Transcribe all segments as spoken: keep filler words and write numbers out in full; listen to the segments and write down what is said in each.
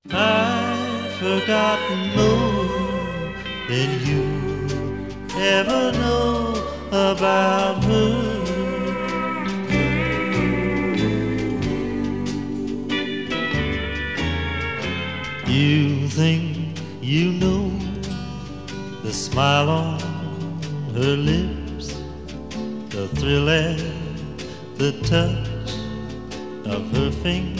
I've forgotten more than you ever know about her. You think you know the smile on her lips, the thrill and the touch of her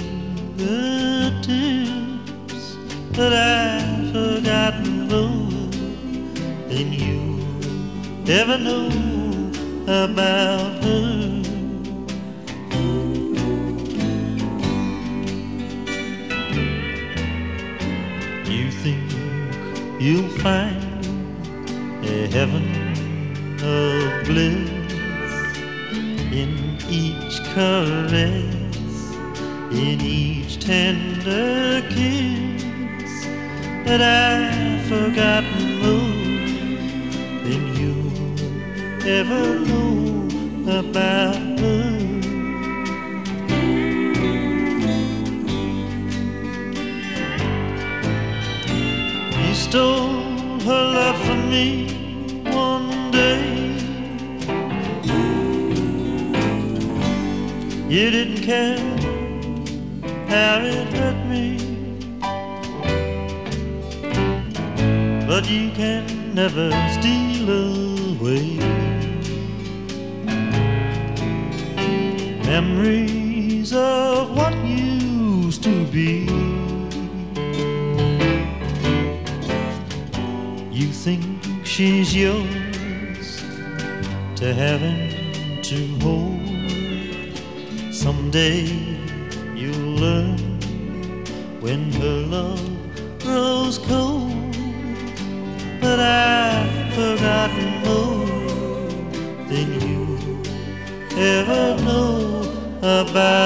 fingertips, but I've forgotten more than you ever know about her. You think you'll find a heaven of bliss in each caress, in each tender kiss, but I've forgotten more than you ever know about her. You stole her love from me one day. You didn't care how it hurt me, but you can never steal away memories of what used to be. You think she's yours to have and to hold. Someday you'll learn when her love grows cold, but I've forgotten more than you ever know about